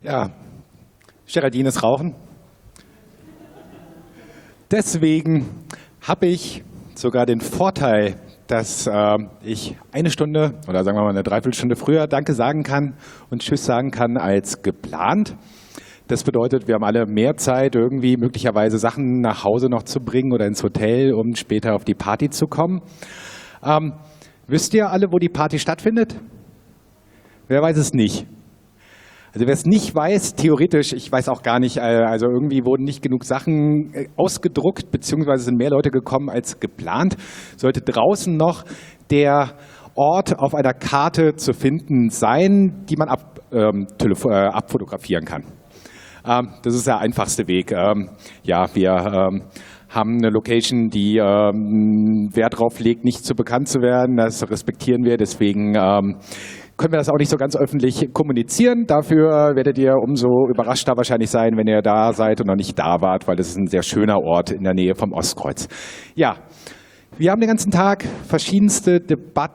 Ja, Geraldine ist rauchen. Deswegen habe ich sogar den Vorteil, dass ich eine Stunde oder sagen wir mal eine Dreiviertelstunde früher Danke sagen kann und Tschüss sagen kann als geplant. Das bedeutet, wir haben alle mehr Zeit, irgendwie möglicherweise Sachen nach Hause noch zu bringen oder ins Hotel, um später auf die Party zu kommen. Wisst ihr alle, wo die Party stattfindet? Wer weiß es nicht? Also wer es nicht weiß, theoretisch, ich weiß auch gar nicht, also irgendwie wurden nicht genug Sachen ausgedruckt, beziehungsweise sind mehr Leute gekommen als geplant. Sollte draußen noch der Ort auf einer Karte zu finden sein, die man abfotografieren kann. Das ist der einfachste Weg. Ja, wir haben eine Location, die Wert darauf legt, nicht zu bekannt zu werden. Das respektieren wir, deswegen können wir das auch nicht so ganz öffentlich kommunizieren. Dafür werdet ihr umso überraschter wahrscheinlich sein, wenn ihr da seid und noch nicht da wart, weil das ist ein sehr schöner Ort in der Nähe vom Ostkreuz. Ja, wir haben den ganzen Tag verschiedenste Debatten